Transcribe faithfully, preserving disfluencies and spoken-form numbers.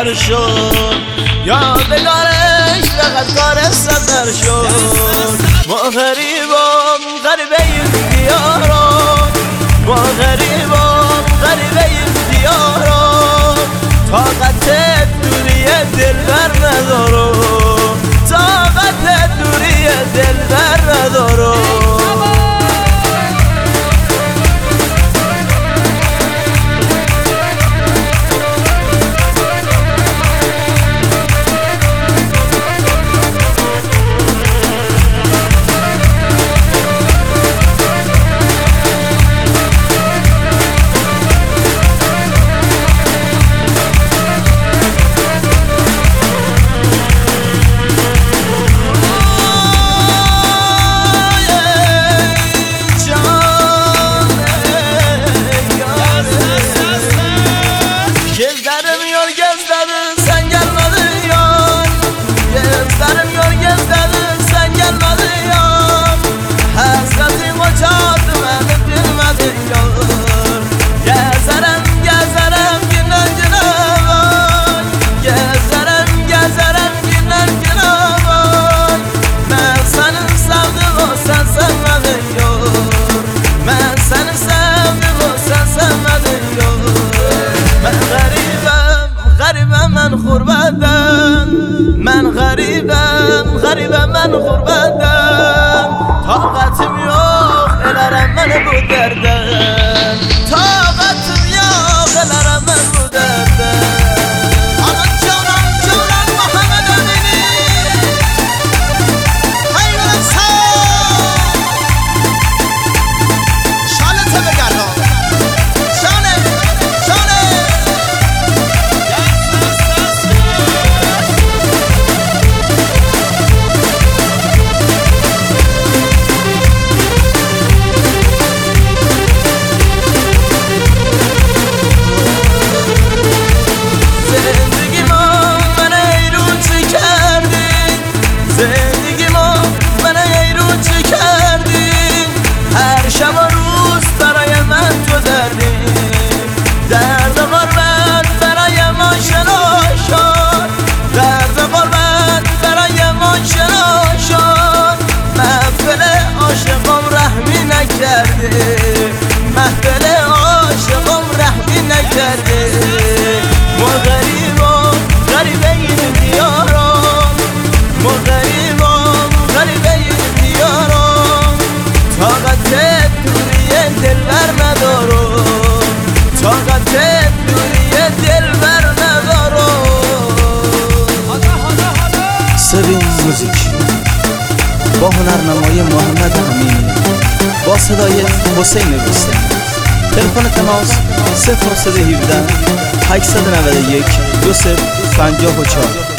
سفر شد، یادگارش فقط کار سفر شد. ما غریبم غریبه این دیارم، ما غریبم غریبه این دیارم. طاقت دوری دلبر ندارم، طاقت دوری دلبر ندارم. من غربتم، من غریبم غریبم من غربتم. طاقتم yok elərəm mən bu dərdən، طاقتم yok elərəm mən bu dərdən. Aman canım canım Muhammed Emini, hayvan sağ şalete begarım şane şane. محفل عاشقم رحمی نکرده. ما غریبم غریبه این دیارم، ما غریبم غریبه این دیارم. طاقت دوری دلبر ندارم، طاقت دوری دلبر ندارم. سوین موزیک با هنرنمای محمد امینی با صدای حسین رستمی. تلفن تماس صفر سه یک هفت هشت نه یک دو صفر پنج چهار.